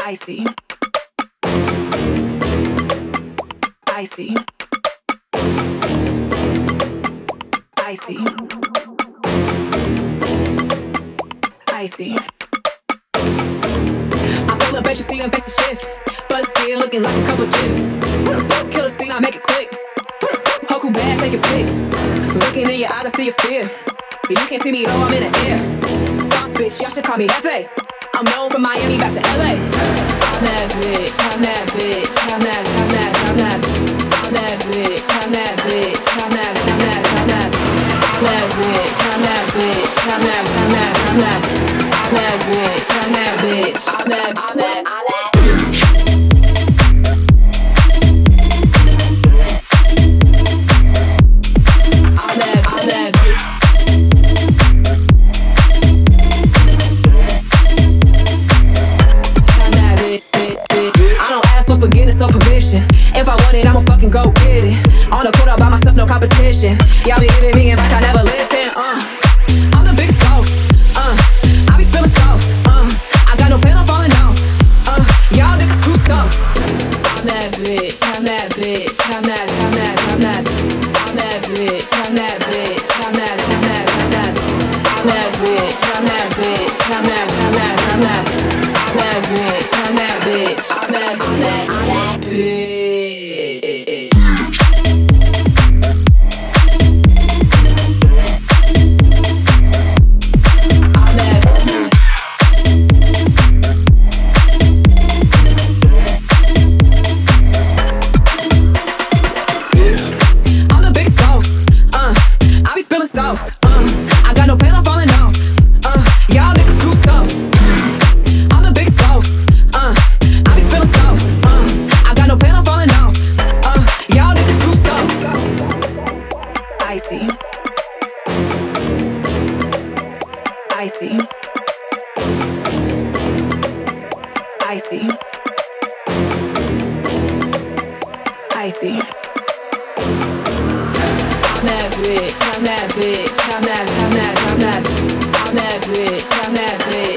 Icy, icy, icy, icy. I'm full of bet you see I'm face to shift, but still looking like a couple gifs. Killer scene, I make it quick. Hoku bad, take a pic. Looking in your eyes, I see your fear. But you can't see me though, I'm in the air. Boss bitch, y'all should call me Hefe. I'm known from Miami back to LA. I'm that bitch, I'm that bitch, I'm that, I'm that, I'm that. I'm that bitch, I'm that bitch, I'm that, I'm that, I'm that. I'm that bitch, I'm that bitch, I'm that, I'm that, I'm that. I'm that bitch, I'm that bitch, I'm that, I'm that, I'm that. If I want it, I'ma fucking go get it. On the court all by myself, no competition. Y'all be giving me advice, I never listen. I'm the biggest boss. I be spilling sauce. I got no plan on falling off. Y'all niggas too tough. I'm that bitch. I'm that bitch. I'm that. I'm that. I'm that. I'm that bitch. I'm that bitch. I'm that. I'm that. I'm that. I'm that bitch. I'm that bitch. I'm that. I'm that. I'm that. I'm that bitch. I'm that bitch. I'm that. I'm that. I'm that bitch. I got no plan on falling off. Y'all niggas too tough. I'm the biggest boss. I be spilling sauce. I got no plan on falling off. Y'all niggas too tough. Icy, icy, icy, icy. I'm that bitch, I'm that bitch, I'm that, I'm that, I'm that. I'm that bitch, I'm that bitch.